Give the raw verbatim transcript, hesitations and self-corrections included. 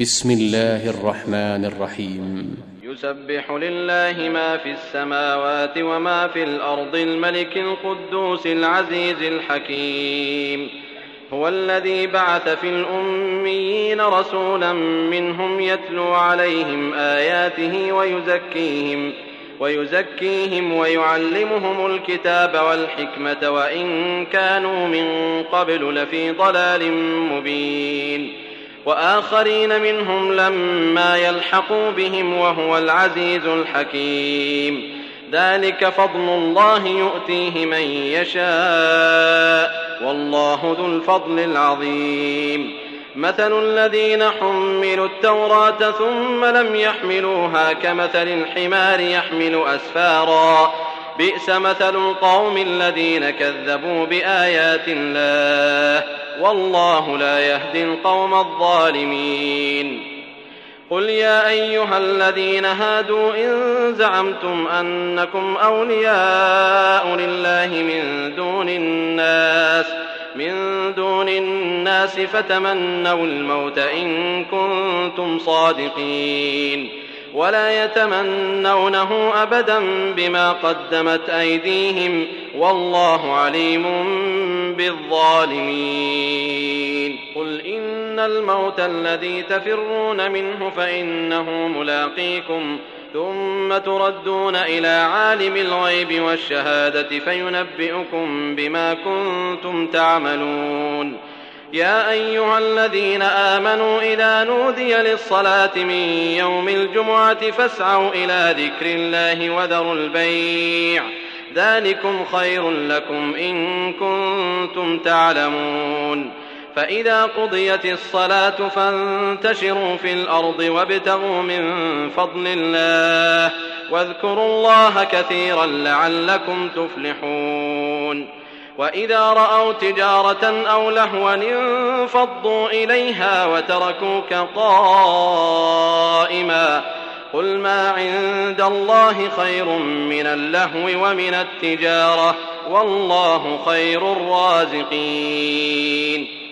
بسم الله الرحمن الرحيم. يسبح لله ما في السماوات وما في الأرض الملك القدوس العزيز الحكيم. هو الذي بعث في الأميين رسولا منهم يتلو عليهم آياته ويزكيهم ويزكيهم ويعلمهم الكتاب والحكمة وإن كانوا من قبل لفي ضلال مبين، وآخرين منهم لما يلحقوا بهم وهو العزيز الحكيم. ذلك فضل الله يؤتيه من يشاء والله ذو الفضل العظيم. مثل الذين حملوا التوراة ثم لم يحملوها كمثل الحمار يحمل أسفارا، بئس مثل القوم الذين كذبوا بآيات الله والله لا يهدي القوم الظالمين. قل يا أيها الذين هادوا إن زعمتم أنكم أولياء لله من دون الناس من دون الناس فتمنوا الموت إن كنتم صادقين، ولا يتمنونه أبدا بما قدمت أيديهم والله عليم بالظالمين. قل إن الموت الذي تفرون منه فإنه ملاقيكم ثم تردون إلى عالم الغيب والشهادة فينبئكم بما كنتم تعملون. يا أيها الذين آمنوا إذا نودي للصلاة من يوم الجمعة فاسعوا إلى ذكر الله وذروا البيع، ذلكم خير لكم إن كنتم تعلمون. فإذا قضيت الصلاة فانتشروا في الأرض وابتغوا من فضل الله واذكروا الله كثيرا لعلكم تفلحون. وإذا رأوا تجارة أو لهوا انفضوا إليها وتركوك قائما، قل ما عند الله خير من اللهو ومن التجارة والله خير الرازقين.